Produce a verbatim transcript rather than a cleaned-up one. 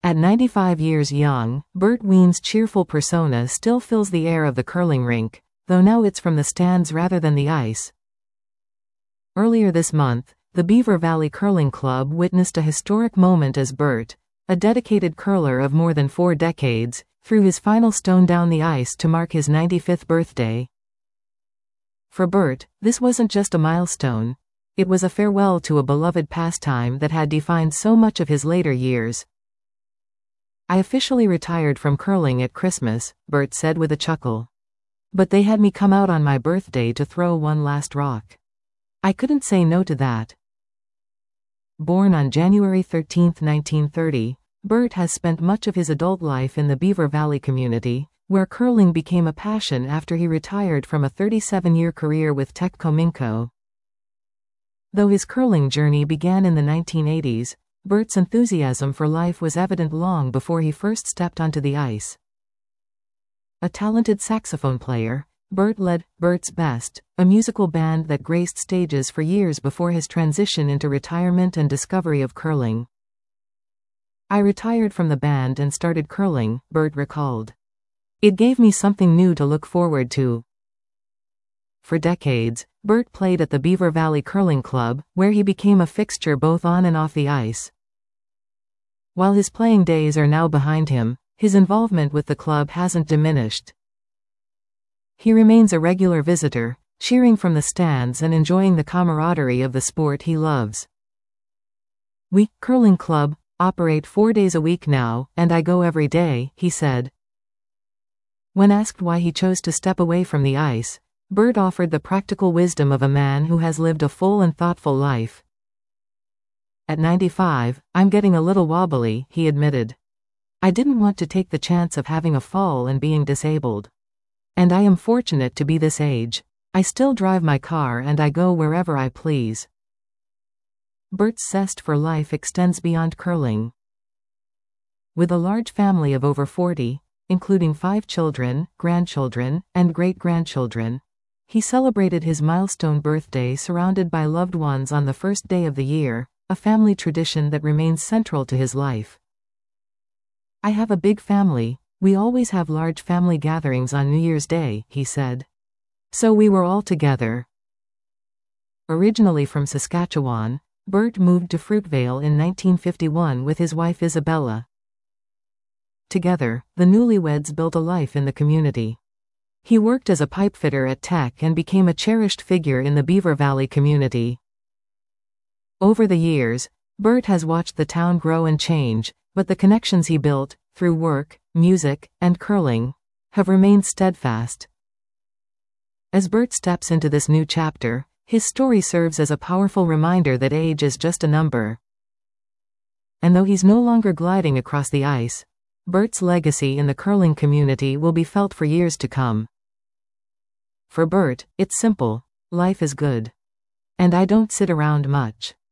At ninety-five years young, Bert Wien's cheerful persona still fills the air of the curling rink, though now it's from the stands rather than the ice. Earlier this month, the Beaver Valley Curling Club witnessed a historic moment as Bert, a dedicated curler of more than four decades, threw his final stone down the ice to mark his ninety-fifth birthday. For Bert, this wasn't just a milestone. It was a farewell to a beloved pastime that had defined so much of his later years. "I officially retired from curling at Christmas," Bert said with a chuckle. "But they had me come out on my birthday to throw one last rock. I couldn't say no to that." Born on January thirteenth, nineteen thirty, Bert has spent much of his adult life in the Beaver Valley community, where curling became a passion after he retired from a thirty-seven-year career with Tecco Minco. Though his curling journey began in the nineteen eighties, Bert's enthusiasm for life was evident long before he first stepped onto the ice. A talented saxophone player, Bert led Bert's Best, a musical band that graced stages for years before his transition into retirement and discovery of curling. "I retired from the band and started curling," Bert recalled. "It gave me something new to look forward to." For decades, Bert played at the Beaver Valley Curling Club, where he became a fixture both on and off the ice. While his playing days are now behind him, his involvement with the club hasn't diminished. He remains a regular visitor, cheering from the stands and enjoying the camaraderie of the sport he loves. "We, Curling Club, operate four days a week now, and I go every day," he said. When asked why he chose to step away from the ice, Bert offered the practical wisdom of a man who has lived a full and thoughtful life. "At ninety-five, I'm getting a little wobbly," he admitted. "I didn't want to take the chance of having a fall and being disabled. And I am fortunate to be this age. I still drive my car and I go wherever I please." Bert's zest for life extends beyond curling. With a large family of over forty, including five children, grandchildren, and great-grandchildren, he celebrated his milestone birthday surrounded by loved ones on the first day of the year, a family tradition that remains central to his life. "I have a big family. We always have large family gatherings on New Year's Day," he said. "So we were all together." Originally from Saskatchewan, Bert moved to Fruitvale in nineteen fifty-one with his wife Isabella. Together, the newlyweds built a life in the community. He worked as a pipefitter at Tech and became a cherished figure in the Beaver Valley community. Over the years, Bert has watched the town grow and change, but the connections he built, through work, music, and curling, have remained steadfast. As Bert steps into this new chapter, his story serves as a powerful reminder that age is just a number. And though he's no longer gliding across the ice, Bert's legacy in the curling community will be felt for years to come. For Bert, it's simple: life is good. And I don't sit around much.